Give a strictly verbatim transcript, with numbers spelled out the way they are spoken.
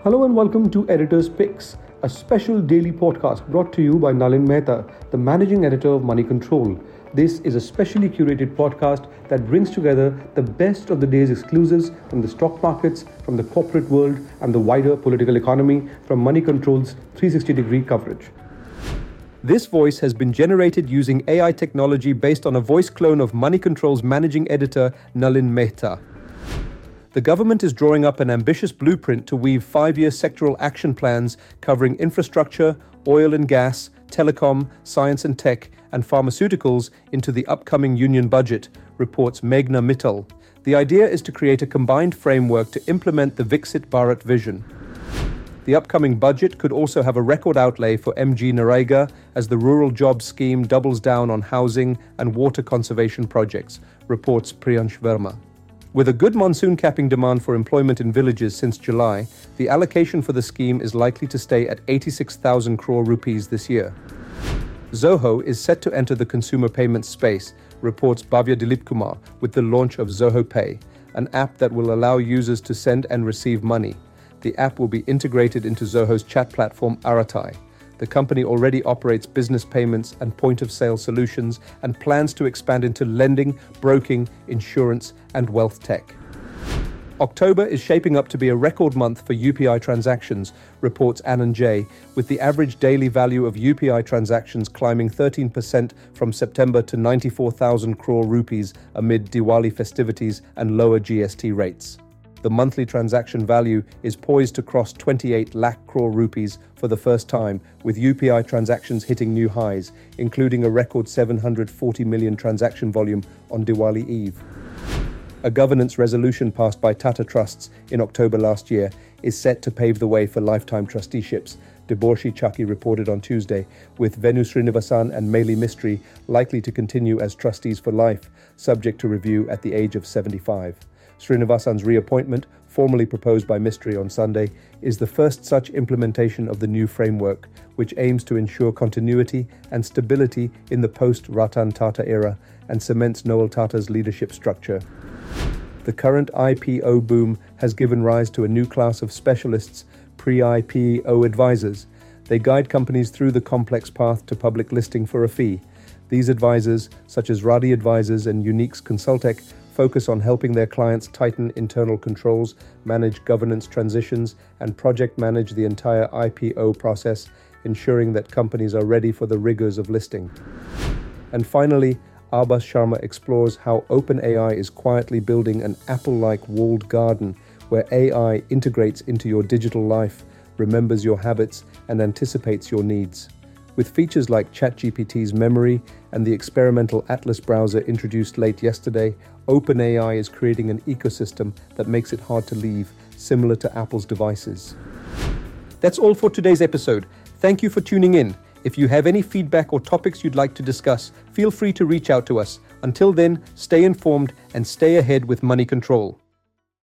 Hello and welcome to Editor's Picks, a special daily podcast brought to you by Nalin Mehta, the managing editor of Money Control. This is a specially curated podcast that brings together the best of the day's exclusives from the stock markets, from the corporate world, and the wider political economy from Money Control's three sixty degree coverage. This voice has been generated using A I technology based on a voice clone of Money Control's managing editor, Nalin Mehta. The government is drawing up an ambitious blueprint to weave five-year sectoral action plans covering infrastructure, oil and gas, telecom, science and tech, and pharmaceuticals into the upcoming union budget, reports Meghna Mittal. The idea is to create a combined framework to implement the Viksit Bharat vision. The upcoming budget could also have a record outlay for M G Narega as the rural jobs scheme doubles down on housing and water conservation projects, reports Priyansh Verma. With a good monsoon capping demand for employment in villages since July, the allocation for the scheme is likely to stay at eighty-six thousand crore rupees this year. Zoho is set to enter the consumer payments space, reports Bhavya Dilip Kumar, with the launch of Zoho Pay, an app that will allow users to send and receive money. The app will be integrated into Zoho's chat platform Aratai. The company already operates business payments and point-of-sale solutions and plans to expand into lending, broking, insurance, and wealth tech. October is shaping up to be a record month for U P I transactions, reports Anand J, with the average daily value of U P I transactions climbing thirteen percent from September to ninety-four thousand crore rupees amid Diwali festivities and lower G S T rates. The monthly transaction value is poised to cross twenty-eight lakh crore rupees for the first time, with U P I transactions hitting new highs, including a record seven hundred forty million transaction volume on Diwali Eve. A governance resolution passed by Tata Trusts in October last year is set to pave the way for lifetime trusteeships, Deborsky Chaki reported on Tuesday, with Venu Srinivasan and Meili Mistry likely to continue as trustees for life, subject to review at the age of seventy-five. Srinivasan's reappointment, formally proposed by Mistry on Sunday, is the first such implementation of the new framework, which aims to ensure continuity and stability in the post-Ratan Tata era and cements Noel Tata's leadership structure. The current I P O boom has given rise to a new class of specialists, pre-I P O advisors. They guide companies through the complex path to public listing for a fee. These advisors, such as Radi Advisors and Uniques Consultec, focus on helping their clients tighten internal controls, manage governance transitions, and project manage the entire I P O process, ensuring that companies are ready for the rigors of listing. And finally, Abbas Sharma explores how OpenAI is quietly building an Apple-like walled garden where A I integrates into your digital life, remembers your habits, and anticipates your needs. With features like ChatGPT's memory and the experimental Atlas browser introduced late yesterday, OpenAI is creating an ecosystem that makes it hard to leave, similar to Apple's devices. That's all for today's episode. Thank you for tuning in. If you have any feedback or topics you'd like to discuss, feel free to reach out to us. Until then, stay informed and stay ahead with Money Control.